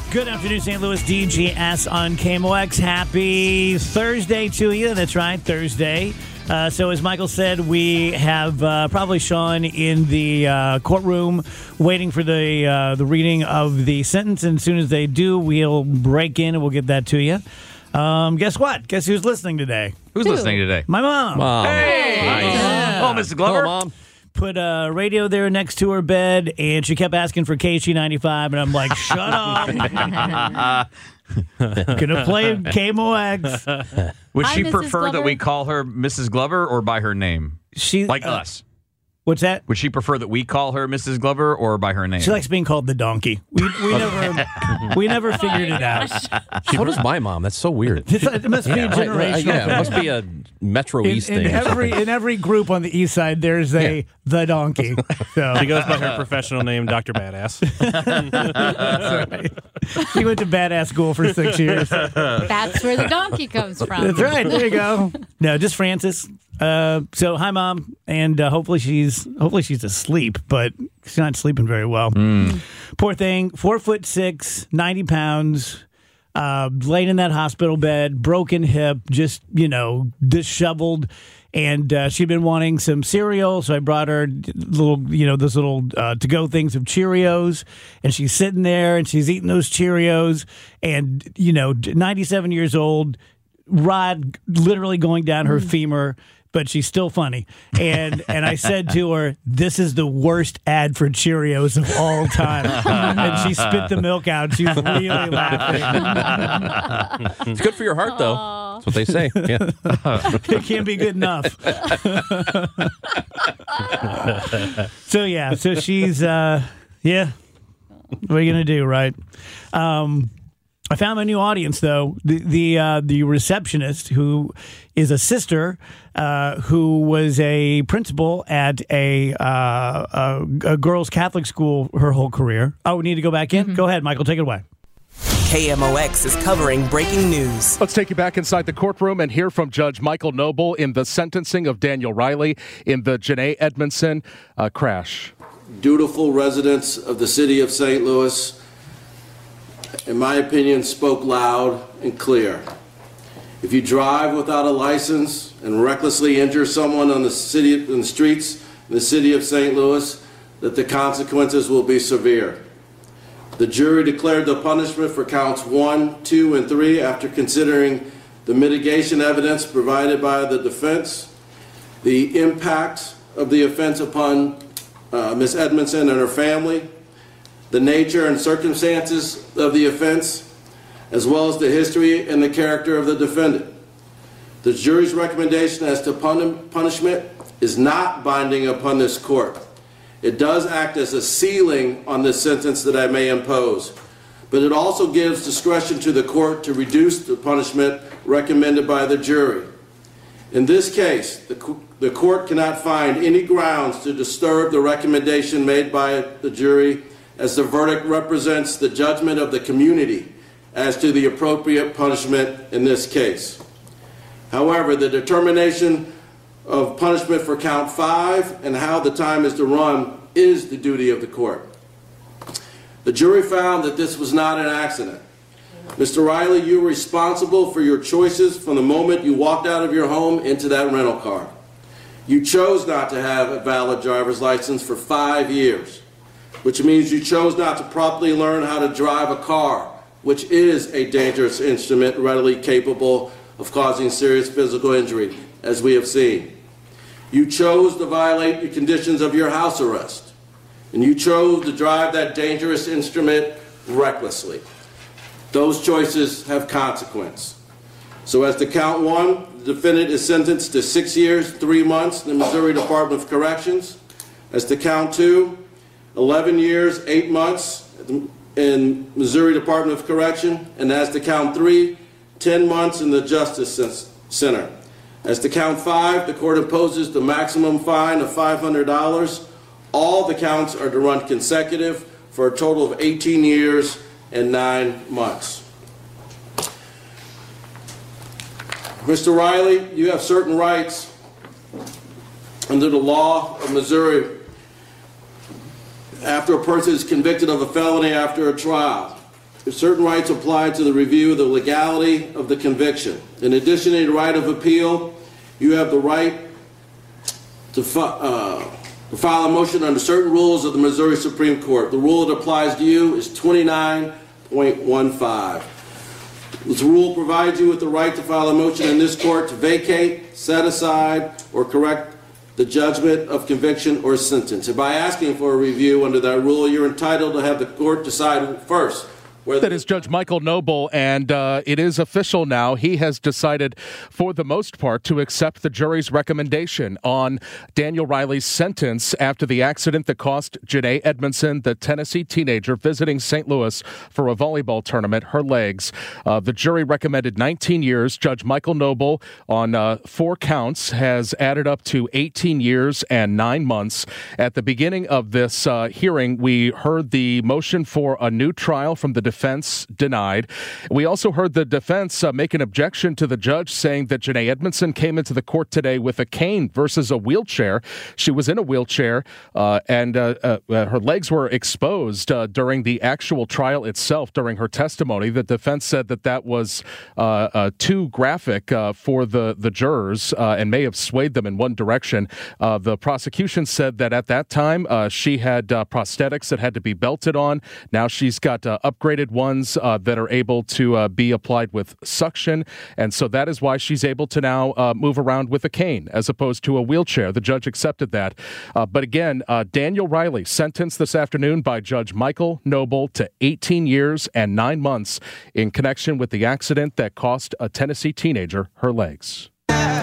Good afternoon, St. Louis. DGS on KMOX. Happy Thursday to you. That's right, Thursday. So as Michael said, we have probably Sean in the courtroom waiting for the reading of the sentence. And as soon as they do, we'll break in and we'll get that to you. Guess what? Guess who's listening today? Who's listening today? My mom. Hey! Nice. Yeah. Oh, Mrs. Glover. Hello, Mom. Put a radio there next to her bed, and she kept asking for KC95, and I'm like, shut up. Gonna play KMOX. Would Hi, she Mrs. prefer that Glover. we call her Mrs. Glover or by her name? She Like us. What's that? Would she prefer that we call her Mrs. Glover or by her name? She likes being called the donkey. We never figured it out. So does my mom. That's so weird. It must be a generational Yeah, it thing. must be a Metro East in thing. every group on the east side, there's the donkey. So She goes by her professional name, Dr. Badass. that's right. She went to badass school for 6 years. That's where the donkey comes from. That's right. There you go. No, just Francis. So hi, Mom, and hopefully she's asleep, but she's not sleeping very well. Poor thing. 4'6", 90 pounds, laying in that hospital bed, broken hip, just disheveled. And she'd been wanting some cereal, so I brought her those little to-go things of Cheerios, and she's sitting there and she's eating those Cheerios, and 97 years old, rod literally going down her femur. But she's still funny. And I said to her, this is the worst ad for Cheerios of all time. And she spit the milk out. She was really laughing. It's good for your heart, though. That's what they say. Yeah. It can't be good enough. So she's, What are you going to do, right? I found my new audience, though. The receptionist, who is a sister, who was a principal at a girls' Catholic school her whole career. Oh, we need to go back in? Go ahead, Michael. Take it away. KMOX is covering breaking news. Let's take you back inside the courtroom and hear from Judge Michael Noble in the sentencing of Daniel Riley in the Janae Edmondson crash. Dutiful residents of the city of St. Louis, in my opinion, spoke loud and clear. If you drive without a license and recklessly injure someone in the streets in the city of St. Louis, that the consequences will be severe. The jury declared the punishment for counts 1, 2, and 3 after considering the mitigation evidence provided by the defense, the impact of the offense upon Ms. Edmondson and her family, the nature and circumstances of the offense, as well as the history and the character of the defendant. The jury's recommendation as to punishment is not binding upon this court. It does act as a ceiling on the sentence that I may impose, but it also gives discretion to the court to reduce the punishment recommended by the jury. In this case, the court cannot find any grounds to disturb the recommendation made by the jury, as the verdict represents the judgment of the community as to the appropriate punishment in this case. However, the determination of punishment for count 5 and how the time is to run is the duty of the court. The jury found that this was not an accident. Mr. Riley, you were responsible for your choices from the moment you walked out of your home into that rental car. You chose not to have a valid driver's license for 5 years, which means you chose not to properly learn how to drive a car, which is a dangerous instrument readily capable of causing serious physical injury, as we have seen. You chose to violate the conditions of your house arrest, and you chose to drive that dangerous instrument recklessly. Those choices have consequence. So as to count 1, the defendant is sentenced to 6 years, 3 months in the Missouri Department of Corrections. As to count 2, 11 years, 8 months in Missouri Department of Correction. And as to count 3, 10 months in the Justice Center. As to count 5, the court imposes the maximum fine of $500. All the counts are to run consecutive for a total of 18 years and 9 months. Mr. Riley, you have certain rights under the law of Missouri after a person is convicted of a felony after a trial. certain rights apply to the review of the legality of the conviction. In addition to the right of appeal, you have the right to file a motion under certain rules of the Missouri Supreme Court. The rule that applies to you is 29.15. This rule provides you with the right to file a motion in this court to vacate, set aside, or correct the judgment of conviction or sentence. And by asking for a review under that rule, you're entitled to have the court decide first. That is Judge Michael Noble, and it is official now. He has decided, for the most part, to accept the jury's recommendation on Daniel Riley's sentence after the accident that cost Janae Edmondson, the Tennessee teenager visiting St. Louis for a volleyball tournament, her legs. The jury recommended 19 years. Judge Michael Noble, on 4 counts, has added up to 18 years and 9 months. At the beginning of this hearing, we heard the motion for a new trial from the defense denied. We also heard the defense make an objection to the judge, saying that Janae Edmondson came into the court today with a cane versus a wheelchair. She was in a wheelchair, and her legs were exposed during the actual trial itself, during her testimony. The defense said that that was too graphic for the jurors and may have swayed them in one direction. The prosecution said that at that time she had prosthetics that had to be belted on. Now she's got upgraded ones that are able to be applied with suction, and so that is why she's able to now move around with a cane as opposed to a wheelchair. The judge accepted that. But again, Daniel Riley sentenced this afternoon by Judge Michael Noble to 18 years and 9 months in connection with the accident that cost a Tennessee teenager her legs.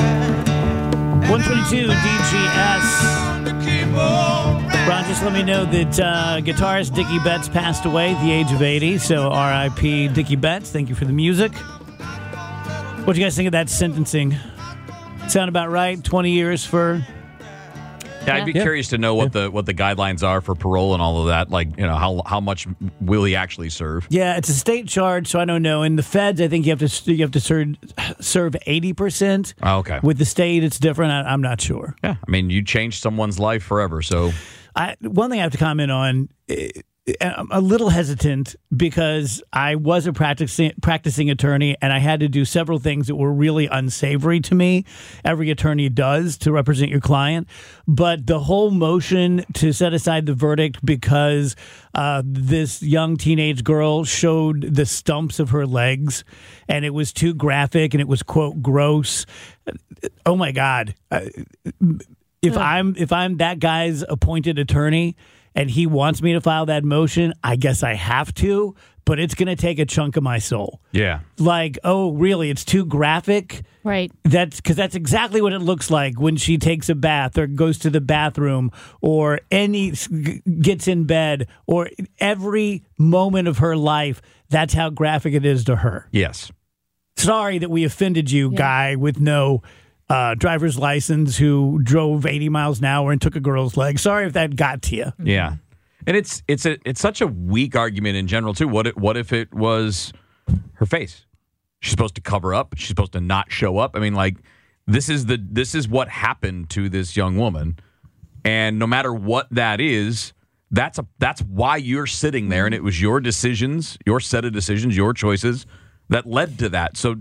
122 DGS. Ron, just let me know that guitarist Dickie Betts passed away at the age of 80, so R.I.P. Dickie Betts. Thank you for the music. What do you guys think of that sentencing? Sound about right? 20 years for... Yeah, I'd be curious to know what the guidelines are for parole and all of that. Like, how much will he actually serve? Yeah, it's a state charge, so I don't know. In the feds, I think you have to serve 80%. Oh, okay. With the state, it's different. I'm not sure. Yeah, I mean, you changed someone's life forever. So, one thing I have to comment on. I'm a little hesitant because I was a practicing attorney, and I had to do several things that were really unsavory to me. Every attorney does to represent your client. But the whole motion to set aside the verdict because this young teenage girl showed the stumps of her legs, and it was too graphic, and it was, quote, gross. Oh, my God. If I'm that guy's appointed attorney, and he wants me to file that motion, I guess I have to, but it's going to take a chunk of my soul. Yeah. Like, oh, really? It's too graphic? Right. That's exactly what it looks like when she takes a bath or goes to the bathroom or gets in bed or every moment of her life. That's how graphic it is to her. Yes. Sorry that we offended you, guy with no... driver's license who drove 80 miles an hour and took a girl's leg. Sorry if that got to you. Yeah, and it's such a weak argument in general too. What if it was her face? She's supposed to cover up. She's supposed to not show up. I mean, like this is what happened to this young woman, and no matter what that is, that's why you're sitting there, and it was your decisions, your set of decisions, your choices that led to that. So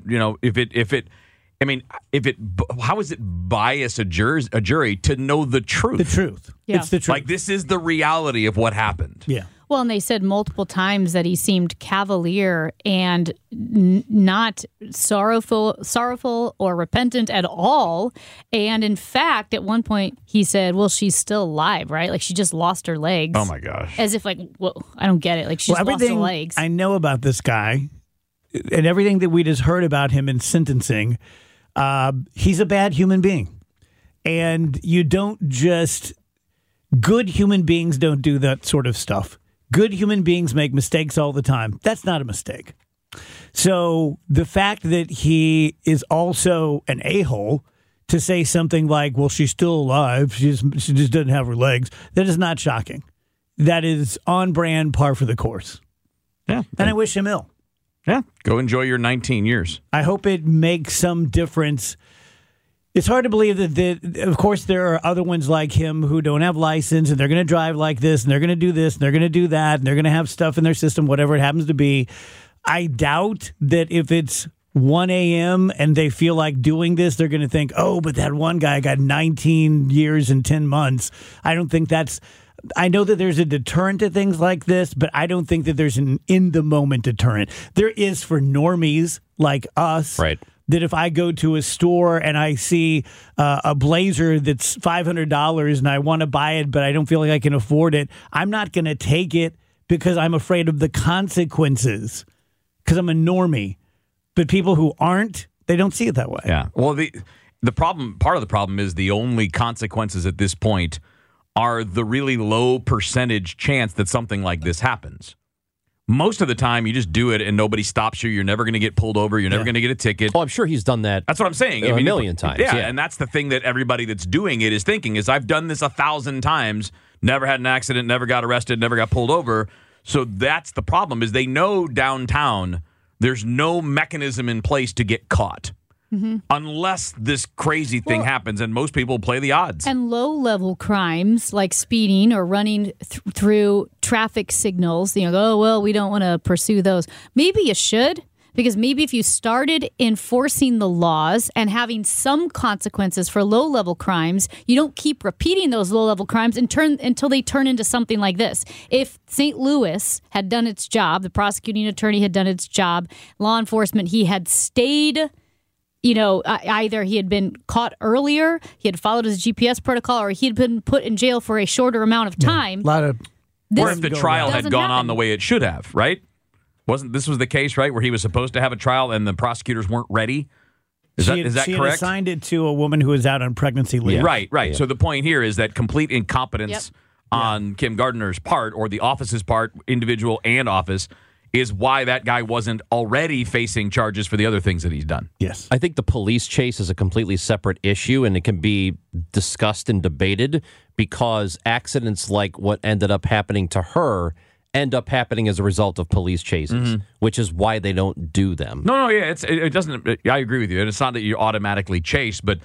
how is it bias a jury to know the truth? The truth. Yeah. It's the truth. Like, this is the reality of what happened. Yeah. Well, and they said multiple times that he seemed cavalier and not sorrowful or repentant at all. And in fact, at one point, he said, well, she's still alive, right? Like, she just lost her legs. Oh, my gosh. As if, like, whoa, I don't get it. Like, she just lost her legs. I know about this guy and everything that we just heard about him in sentencing, he's a bad human being. And you don't just... Good human beings don't do that sort of stuff. Good human beings make mistakes all the time. That's not a mistake. So the fact that he is also an a-hole to say something like, well, she's still alive, she just doesn't have her legs, that is not shocking. That is on brand, par for the course. Yeah. And I wish him ill. Yeah. Go enjoy your 19 years. I hope it makes some difference. It's hard to believe that, of course, there are other ones like him who don't have license, and they're going to drive like this, and they're going to do this, and they're going to do that, and they're going to have stuff in their system, whatever it happens to be. I doubt that if it's 1 a.m. and they feel like doing this, they're going to think, oh, but that one guy got 19 years and 10 months. I don't think that's... I know that there's a deterrent to things like this, but I don't think that there's an in-the-moment deterrent. There is for normies like us. Right. That if I go to a store and I see a blazer that's $500 and I want to buy it, but I don't feel like I can afford it, I'm not going to take it because I'm afraid of the consequences because I'm a normie. But people who aren't, they don't see it that way. Yeah. Well, the problem, part of the problem is the only consequences at this point are the really low percentage chance that something like this happens. Most of the time, you just do it and nobody stops you. You're never going to get pulled over. You're never going to get a ticket. Oh, I'm sure he's done that. That's what I'm saying. A million times. Yeah, and that's the thing that everybody that's doing it is thinking is I've done this 1,000 times, never had an accident, never got arrested, never got pulled over. So that's the problem is they know downtown there's no mechanism in place to get caught. Mm-hmm. Unless this crazy thing happens, and most people play the odds. And low-level crimes like speeding or running through traffic signals, you know, oh, well, we don't want to pursue those. Maybe you should, because maybe if you started enforcing the laws and having some consequences for low-level crimes, you don't keep repeating those low-level crimes until they turn into something like this. If St. Louis had done its job, the prosecuting attorney had done its job, law enforcement, he had stayed... You know, either he had been caught earlier, he had followed his GPS protocol, or he had been put in jail for a shorter amount of time. A lot of... Or if the trial had gone on happen. the way it should have, right? This was the case, right, where he was supposed to have a trial and the prosecutors weren't ready? Is that she correct? Had assigned it to a woman who was out on pregnancy leave. Right. Yeah. So the point here is that complete incompetence on Kim Gardner's part, or the office's part, individual and office, is why that guy wasn't already facing charges for the other things that he's done. Yes. I think the police chase is a completely separate issue, and it can be discussed and debated because accidents like what ended up happening to her end up happening as a result of police chases, which is why they don't do them. No, yeah, it doesn't. I agree with you, and it's not that you automatically chase, but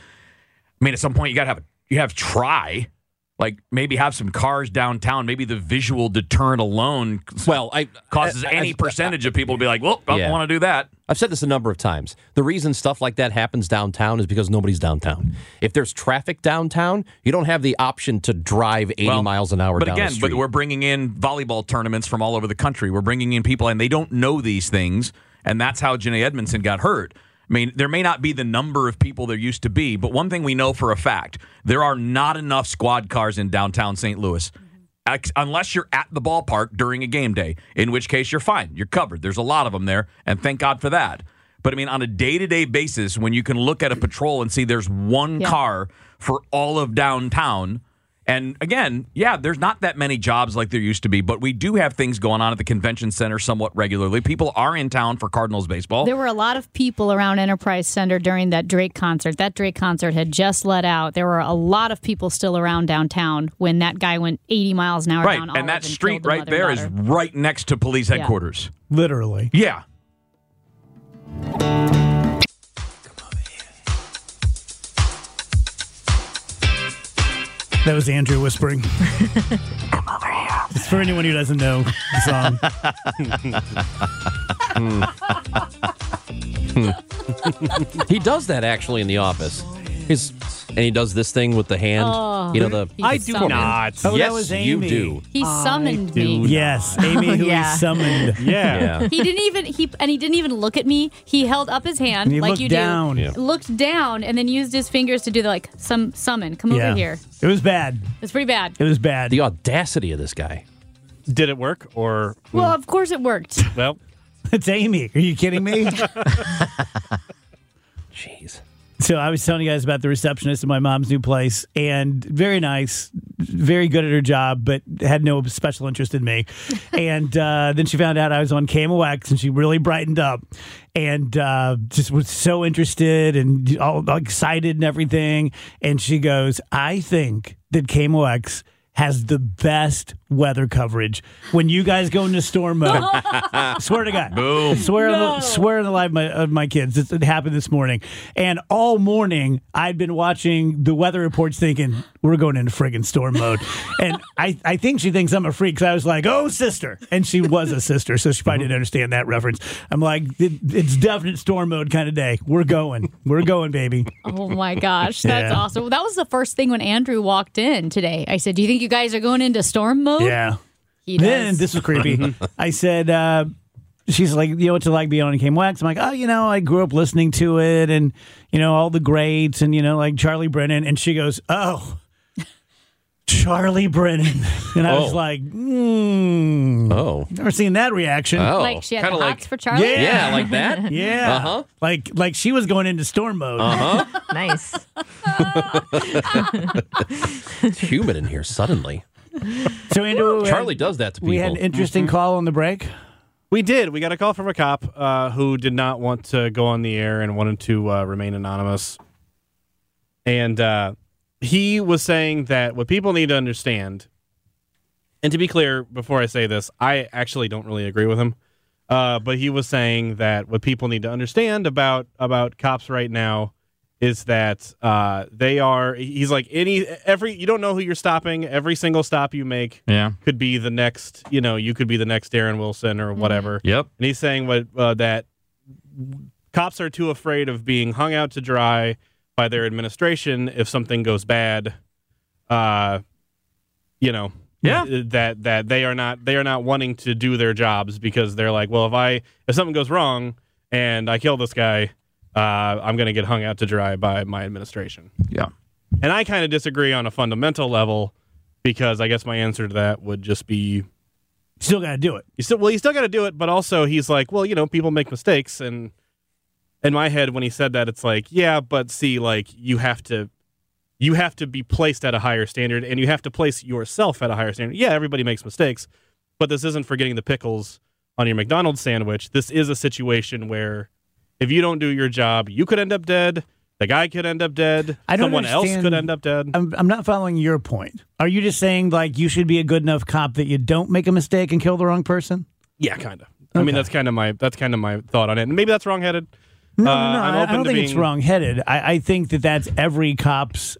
I mean, at some point you got to try. Like maybe have some cars downtown. Maybe the visual deterrent alone causes any percentage of people to be like, well, I don't want to do that. I've said this a number of times. The reason stuff like that happens downtown is because nobody's downtown. If there's traffic downtown, you don't have the option to drive 80 miles an hour down the street. But we're bringing in volleyball tournaments from all over the country. We're bringing in people, and they don't know these things, and that's how Janae Edmondson got hurt. I mean, there may not be the number of people there used to be, but one thing we know for a fact, there are not enough squad cars in downtown St. Louis. Unless you're at the ballpark during a game day, in which case you're fine. You're covered. There's a lot of them there, and thank God for that. But, I mean, on a day-to-day basis, when you can look at a patrol and see there's one car for all of downtown, and, again, there's not that many jobs like there used to be, but we do have things going on at the convention center somewhat regularly. People are in town for Cardinals baseball. There were a lot of people around Enterprise Center during that Drake concert. That Drake concert had just let out. There were a lot of people still around downtown when that guy went 80 miles an hour down Olive and that street killed the right mother there and is daughter. right next to police headquarters. Literally. Yeah. That was Andrew whispering. Come over here. It's for anyone who doesn't know the song. He does that actually in the office. And he does this thing with the hand. I do not. Oh, yes, that was you Amy. do. He summoned me. Yes, Amy, who he summoned. Yeah. He didn't even look at me. He held up his hand And he like looked you down. do. Yeah. Looked down and then used his fingers to do the summon. Come over here. It was bad. It's pretty bad. It was bad. The audacity of this guy. Did it work or? Well, of course it worked. Well, It's Amy. Are you kidding me? Jeez. So I was telling you guys about the receptionist at my mom's new place, and very nice, very good at her job, but had no special interest in me. And then she found out I was on KMOX, and she really brightened up and just was so interested and all excited and everything. And she goes, I think that KMOX has the best weather coverage. When you guys go into storm mode, swear to God, Boom. swear on the life of my kids. It happened this morning, and all morning I'd been watching the weather reports, thinking we're going into friggin' storm mode. And I think she thinks I'm a freak, because I was like, "Oh, sister," and she was a sister, so she probably didn't understand that reference. I'm like, it's definite storm mode kind of day. We're going, baby. Oh my gosh, that's awesome. That was the first thing when Andrew walked in today. I said, "Do you think you guys are going into storm mode?" Yeah. He does. Then this was creepy. I said, she's like, what's it like being on KMOX? I'm like, I grew up listening to it, and all the greats, and like Charlie Brennan. And she goes, "Oh, Charlie Brennan." And I was like, Oh. never seen that reaction. Oh. Like she had Kinda the like- hots for Charlie? Yeah, like that? Yeah. Uh-huh. Like she was going into storm mode. Nice. It's humid in here suddenly. So Andrew, Charlie does that to people. we had an interesting call on the break. We did. We got a call from a cop who did not want to go on the air and wanted to remain anonymous. And he was saying that what people need to understand, and to be clear, before I say this, I actually don't really agree with him. But he was saying that what people need to understand about cops right now is that they are. He's like you don't know who you're stopping. Every single stop you make could be the next. You could be the next Darren Wilson or whatever. Yep. And he's saying that cops are too afraid of being hung out to dry by their administration if something goes bad. That they are not wanting to do their jobs because they're like, well, if something goes wrong and I kill this guy, I'm going to get hung out to dry by my administration. Yeah. And I kind of disagree on a fundamental level, because I guess my answer to that would just be, Still got to do it. you still got to do it. But also he's like, well, people make mistakes. And in my head, when he said that, it's like, yeah, but see, like you have to be placed at a higher standard, and you have to place yourself at a higher standard. Yeah, everybody makes mistakes, but this isn't for getting the pickles on your McDonald's sandwich. This is a situation where if you don't do your job, you could end up dead. The guy could end up dead. Someone else could end up dead. I'm not following your point. Are you just saying like you should be a good enough cop that you don't make a mistake and kill the wrong person? Yeah, kind of. I mean, that's kind of my thought on it. And maybe that's wrongheaded. No, I'm I open don't to think it's wrong-headed. I think that's every cop's.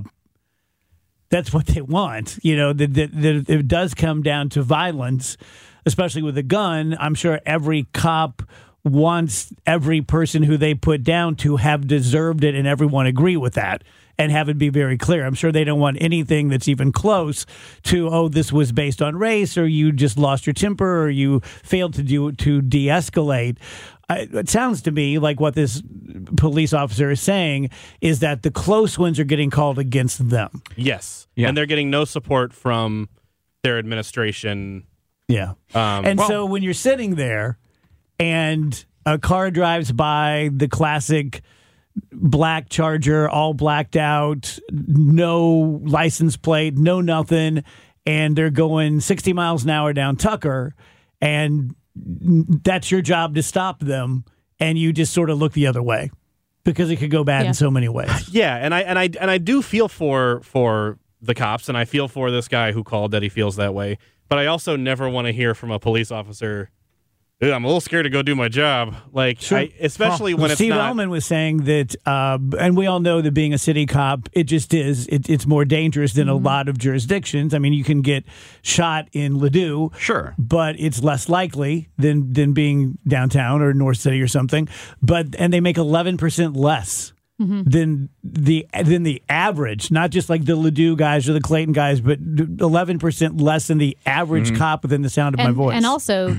That's what they want. That it does come down to violence, especially with a gun. I'm sure every cop wants every person who they put down to have deserved it, and everyone agree with that and have it be very clear. I'm sure they don't want anything that's even close to, this was based on race, or you just lost your temper, or you failed to de-escalate. It sounds to me like what this police officer is saying is that the close ones are getting called against them. Yes. Yeah. And they're getting no support from their administration. Yeah. So when you're sitting there and a car drives by, the classic black Charger, all blacked out, no license plate, no nothing, and they're going 60 miles an hour down Tucker, and that's your job to stop them, and you just sort of look the other way because it could go bad in so many ways. Yeah, and I do feel for the cops, and I feel for this guy who called that he feels that way. But I also never want to hear from a police officer, I'm a little scared to go do my job. Like, Sure. especially when it's Steve not. Ellman was saying that, and we all know that being a city cop, it just is. It's more dangerous than a lot of jurisdictions. I mean, you can get shot in Ladue, Sure. but it's less likely than being downtown or North City or something. And they make 11% less than the average, not just like the Ladue guys or the Clayton guys, but 11% less than the average cop within the sound of my voice. And also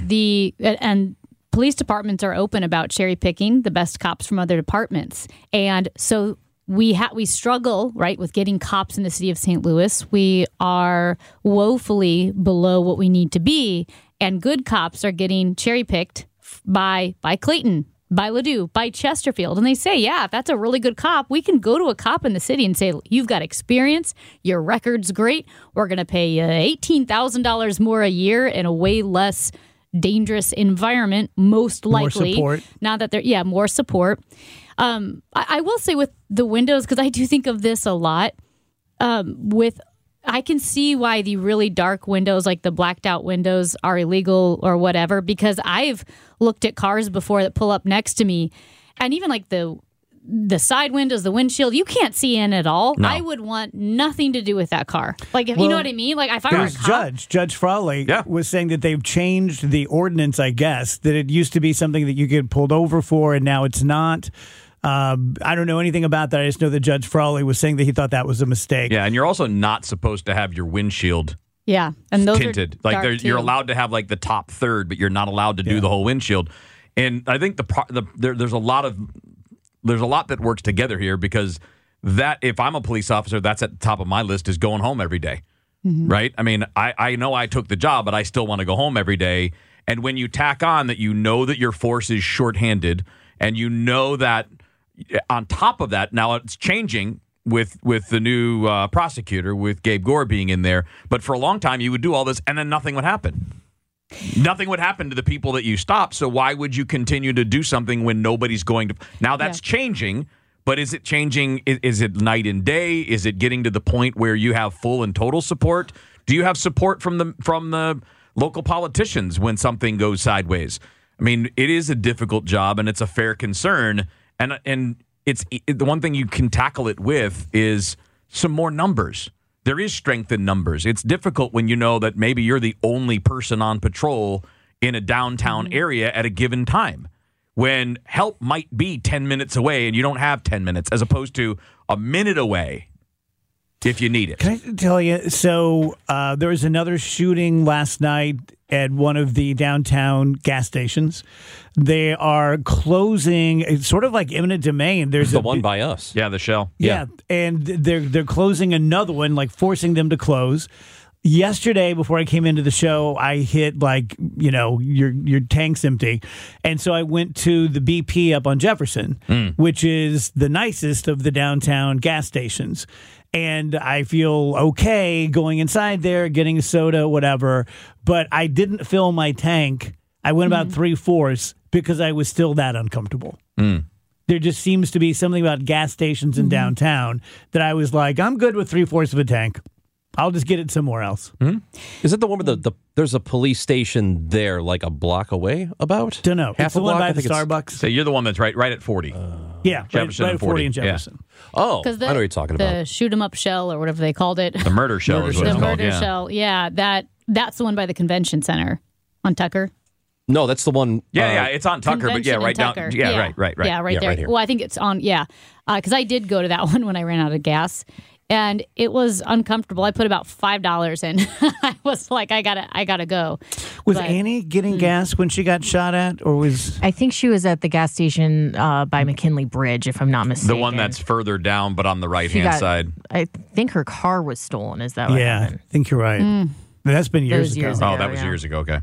police departments are open about cherry picking the best cops from other departments. And so we struggle, right, with getting cops in the city of St. Louis. We are woefully below what we need to be, and good cops are getting cherry picked by Clayton, by Ladue, by Chesterfield. And they say, yeah, if that's a really good cop, we can go to a cop in the city and say, you've got experience, your record's great, we're going to pay you $18,000 more a year in a way less dangerous environment, most likely. More support. Now that more support. I will say with the windows, because I do think of this a lot, with I can see why the really dark windows, like the blacked out windows, are illegal or whatever, because I've looked at cars before that pull up next to me, and even like the side windows, the windshield, you can't see in at all. No. I would want nothing to do with that car. Like, if you know what I mean? Like, if I were a There's cop, Judge Frawley was saying that they've changed the ordinance, I guess, that it used to be something that you get pulled over for, and now it's not. I don't know anything about that. I just know that Judge Frawley was saying that he thought that was a mistake. Yeah, and you're also not supposed to have your windshield yeah, and those tinted. are Like dark you're too. allowed to have like the top third, but you're not allowed to do the whole windshield. And I think there's a lot that works together here, because that if I'm a police officer, that's at the top of my list, is going home every day. Right? I mean, I know I took the job, but I still want to go home every day. And when you tack on that, you know that your force is shorthanded, and you know that on top of that, now it's changing with the new prosecutor, with Gabe Gore being in there. But for a long time, you would do all this, and then nothing would happen. Nothing would happen to the people that you stop. So why would you continue to do something when nobody's going to? Now that's changing, but is it changing? Is it night and day? Is it getting to the point where you have full and total support? Do you have support from the local politicians when something goes sideways? I mean, it is a difficult job, and it's a fair concern. And it's the one thing you can tackle it with is some more numbers. There is strength in numbers. It's difficult when you know that maybe you're the only person on patrol in a downtown area at a given time, when help might be 10 minutes away and you don't have 10 minutes, as opposed to a minute away if you need it. Can I tell you? So there was another shooting last night at one of the downtown gas stations. They are closing. It's sort of like eminent domain. There's The one by us. Yeah, the Shell. Yeah, and they're closing another one, like forcing them to close. Yesterday, before I came into the show, I hit your tank's empty, and so I went to the BP up on Jefferson, which is the nicest of the downtown gas stations. And I feel okay going inside there, getting a soda, whatever. But I didn't fill my tank. I went about 3/4 because I was still that uncomfortable. There just seems to be something about gas stations in downtown that I was like, I'm good with 3/4 of a tank. I'll just get it somewhere else. Is it the one with there's a police station there like a block away about? Don't know. Half It's the a one block? by I the think it's- Starbucks. So you're the one that's right at 40. Yeah, Jefferson right and at 40 in 40, yeah. Jefferson. Oh, Because I know what you're talking about. The shoot 'em up shell, or whatever they called it. The murder shell is what The it's called. murder Yeah. shell. Yeah, that's the one by the convention center on Tucker. No, that's the one. Yeah, it's on Tucker, but Convention right and down. Tucker. Yeah, right. Yeah, right Yeah, there. right here. Well, I think it's on. Yeah, because I did go to that one when I ran out of gas, and it was uncomfortable. I put about $5 in. I was like, I gotta go. Was But- Annie getting gas when she got shot at, or was? I think she was at the gas station by McKinley Bridge, if I'm not mistaken. The one that's further down, but on the right She hand got- side. I think her car was stolen. Is that what Yeah, happened? I think you're right. That's been years was ago. years Oh, ago, that was yeah. years ago. Okay.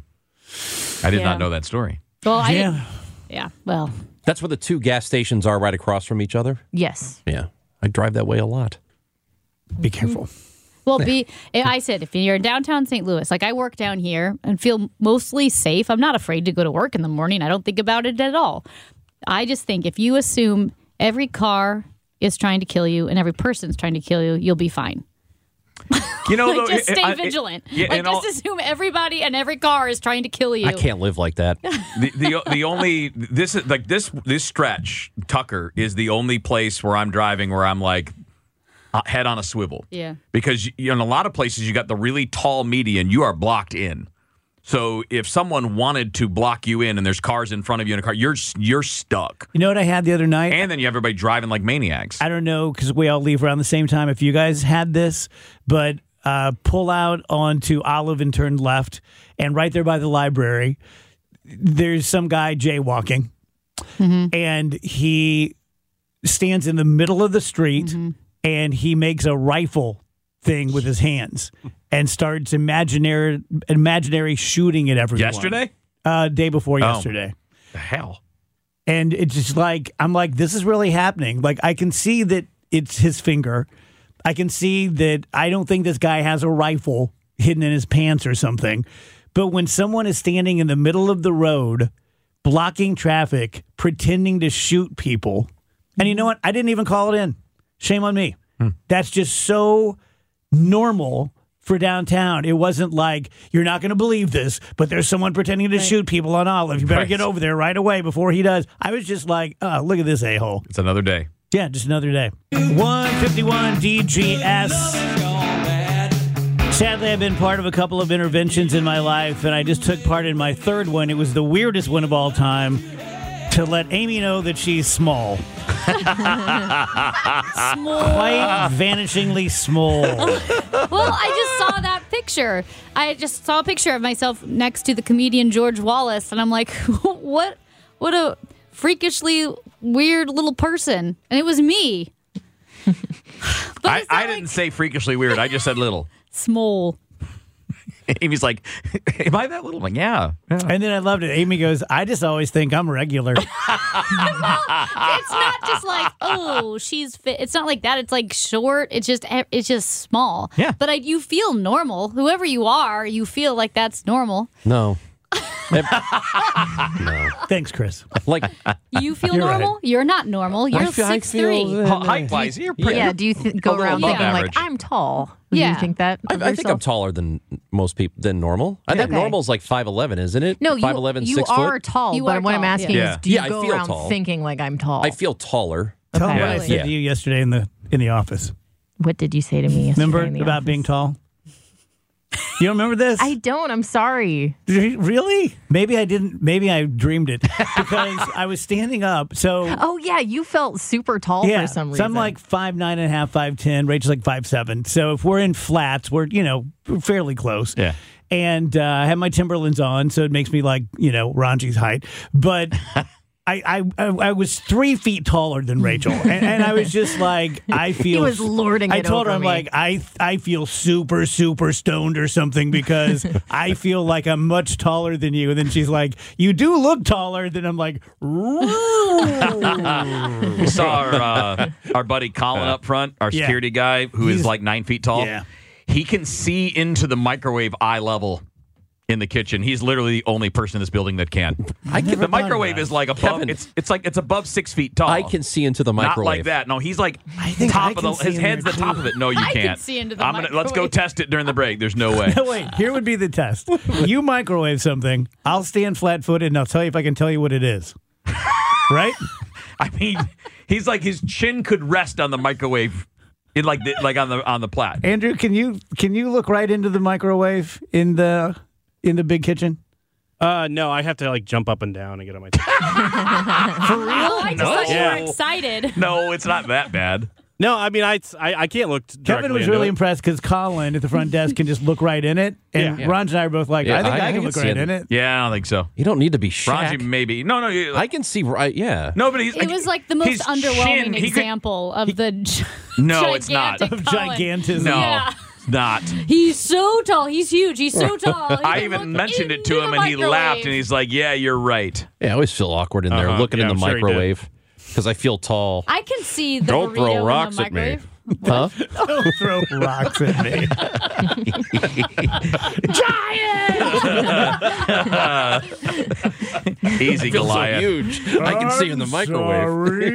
I did Yeah. not know that story. Well, I Yeah. didn't- yeah. Well, That's where the two gas stations are right across from each other. Yes. Yeah, I drive that way a lot. Be careful. well, I said if you're in downtown St. Louis, like I work down here and feel mostly safe. I'm not afraid to go to work in the morning. I don't think about it at all. I just think if you assume every car is trying to kill you and every person's trying to kill you, you'll be fine. You know, Like, though, just stay vigilant. yeah, Like, and all- just assume everybody and every car is trying to kill you. I can't live like that. the only this is like this stretch, Tucker is the only place where I'm driving where I'm like head on a swivel. Yeah. Because in a lot of places you got the really tall median, you are blocked in. So if someone wanted to block you in and there's cars in front of you in a car, you're stuck. You know what I had the other night? And then you have everybody driving like maniacs. I don't know, because we all leave around the same time. If you guys had this, but pull out onto Olive and turn left, and right there by the library, there's some guy jaywalking, and he stands in the middle of the street, and he makes a rifle thing with his hands and starts imaginary shooting at everyone. Yesterday? Day before Oh. yesterday. The hell? And it's just like, I'm like, this is really happening. Like, I can see that it's his finger. I can see that I don't think this guy has a rifle hidden in his pants or something. But when someone is standing in the middle of the road, blocking traffic, pretending to shoot people, and you know what? I didn't even call it in. Shame on me. That's just so normal for downtown. It wasn't like, you're not going to believe this, but there's someone pretending to shoot people on Olive. You better Right. get over there right away before he does. I was just like, oh, look at this a-hole. It's another day. Yeah, just another day. 151 DGS. Sadly, I've been part of a couple of interventions in my life, and I just took part in my third one. It was the weirdest one of all time, to let Amy know that she's small. Quite vanishingly small. Well, I just saw that picture. I just saw a picture of myself next to the comedian George Wallace, and I'm like, what a freakishly weird little person. And it was me. But I didn't say freakishly weird. I just said little. small. Amy's like, am I that little? I'm like, yeah. And then I loved it. Amy goes, I just always think I'm regular. It's not just like, oh, she's fit. It's not like that. It's like short. It's just small. Yeah. But you feel normal. Whoever you are, you feel like that's normal. No. No. Thanks, Chris. Like, You feel You're right. normal? You're not normal. You're I feel 6'3". Height-wise, you're pretty. Yeah, do you go little around above thinking average. like I'm tall? Do Yeah. you think that? I of think I'm yourself? taller than most people, than normal. I think Okay. normal is like 5'11", isn't it? No, 5'11", you 6 are foot. tall. You but are what I'm tall, asking yeah. is, do you Yeah, I go feel around tall. thinking like I'm tall? I feel taller. Tell me Okay. what I Really? said to you yesterday in the office. What did you say to me yesterday Remember in the about office? being tall? You don't remember this? I don't. I'm sorry. Really? Maybe I didn't. Maybe I dreamed it because I was standing up. So Oh yeah, you felt super tall yeah, for some reason. so I'm like 5'9.5", 5'10". Rachel's like 5'7". So if we're in flats, we're fairly close. Yeah. And I have my Timberlands on, so it makes me like Ranji's height. But I was 3 feet taller than Rachel, and I was just like, I feel. He was lording I it told her, over I'm me. like, I feel super stoned or something because I feel like I'm much taller than you. And then she's like, you do look taller. Then I'm like, We saw our buddy Colin up front, our Yeah. security guy, who is He's- like 9 feet tall. Yeah. He can see into the microwave eye level in the kitchen. He's literally the only person in this building that can. The microwave is like above. Kevin. It's above 6 feet tall. I can see into the Not microwave. like that. No, he's like think I top of can the. see His in head's the there, top too. of it. No, you I can can't. see into the Let's go microwave. test it during the break. There's no way. No, wait, here would be the test. You microwave something. I'll stand flat-footed, and I'll tell you if I can tell you what it is. Right? I mean, he's like his chin could rest on the microwave, on the plat. Andrew, can you look right into the microwave in the big kitchen? No, I have to like jump up and down and get on my. Oh, I just thought you Yeah. were excited. No, it's not that bad. No, I mean I can't look. Kevin was really impressed because Colin at the front desk can just look right in it, and Yeah. Ron and I are both like, Yeah, I think I I can can look see right it. in it. Yeah, I don't think so. You don't need to be Ranji, Shaq. maybe. No. I can see right. Yeah. No, but he's. It was like the his most underwhelming chin, he could- example of the No, it's not. gigantic Of Colin. gigantism. No, Yeah. it's not. He's so tall. He's huge. He's so tall. He I can even look mentioned it into to the him, and he laughed, microwave. and he's like, "Yeah, you're right." Yeah, I always feel awkward in there looking Yeah, in the I'm sure he did. microwave because I feel tall. I can see the Don't throw burrito rocks in the at me. microwave. Huh? Don't throw rocks at me. Easy, Feels so Goliath. huge. I can see in the microwave.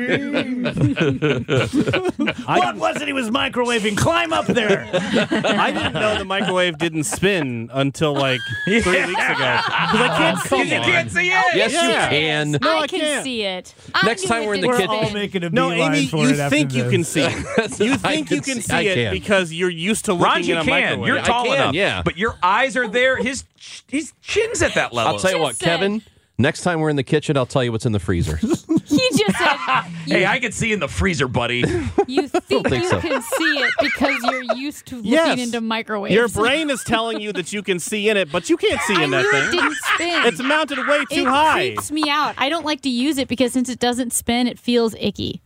What was it he was microwaving? Climb up there. I didn't know the microwave didn't spin until like 3 weeks ago because I can't see You it. can't see it. Yes, Yeah. you can. No, I I can can't. see it. Next time we're in the We're kitchen- all making a No, beeline Amy, for you it after think you this. can see it. You think you can see I it can. because you're used to Ron, looking you in a can. microwave. You're I tall can, enough. yeah. But your eyes are there. His chin's at that level. I'll tell you what, just said- Kevin. Next time we're in the kitchen, I'll tell you what's in the freezer. He just said, Hey, I can see in the freezer, buddy. you think think you so. can see it because you're used to looking Yes. into microwaves. Your brain is telling you that you can see in it, but you can't see I in knew that it thing. didn't spin. It's mounted way too it high. creeps me out. I don't like to use it because since it doesn't spin, it feels icky.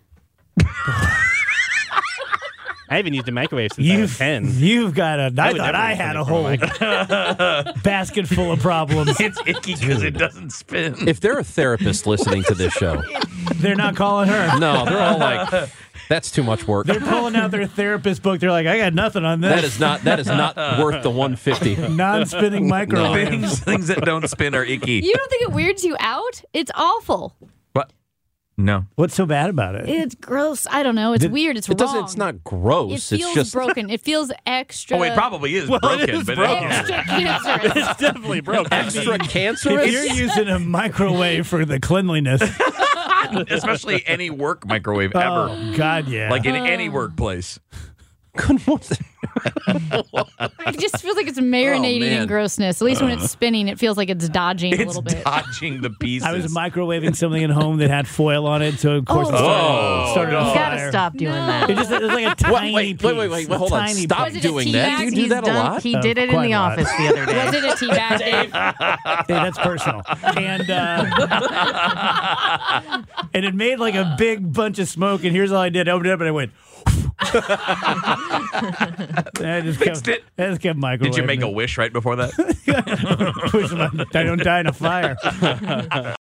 I haven't used a microwave since I was 10. You've got a. I would thought never I use had a something whole basket full of problems. It's icky because it doesn't spin. If they're a therapist listening to this show, They're not calling her. no, they're all like, "That's too much work." They're pulling out their therapist book. They're like, I got nothing on That this. is not worth the $150. Non-spinning microwave. Things that don't spin are icky. You don't think it weirds you out? It's awful. What? No. What's so bad about it? It's gross. I don't know. It's weird. It's It doesn't. wrong. It's not gross. It feels it's just broken. It feels extra. Oh, it probably is broken. it is but broken. extra cancerous. It's definitely broken. extra If cancerous. you're using a microwave for the cleanliness, especially any work microwave ever. oh God, yeah. Like in any workplace. It just feels like it's marinating man. in grossness. At least when it's spinning, it feels like it's dodging a It's little bit. dodging the pieces. I was microwaving something at home that had foil on it, so of course it started on You fire. gotta stop doing that. It was like a tiny piece. wait, hold on. Tiny Stop piece. Was it a doing tea that. bag? Do you do He's that a done- lot? He did it in quite the a lot. office the other day. Was it a tea bag, Dave? Yeah, that's personal. And it made like a big bunch of smoke, and here's all I did. I opened it up and I went. I just Fixed it. I just kept microwaving. Did you make a wish right before that? I don't die in a fire.